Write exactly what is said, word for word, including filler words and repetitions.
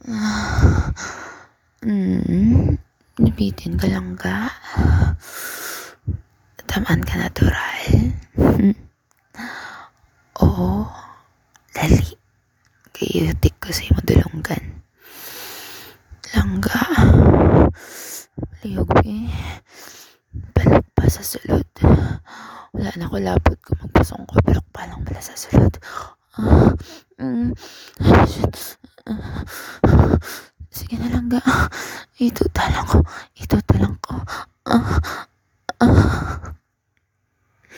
Hmm, nabitin ka lang ka? Tamaan ka natural? Hmm. Oo, lali. Kayutik ko sa imo dulonggan. Langga. Lihog eh. Balak pa sa sulod. Wala na ko labot kung magpasong ko. Balak pa lang pala sa sulod. Ah, mm, ah, sige na lang ga. Ito talang ko. Ito talang ko. Ah, ah.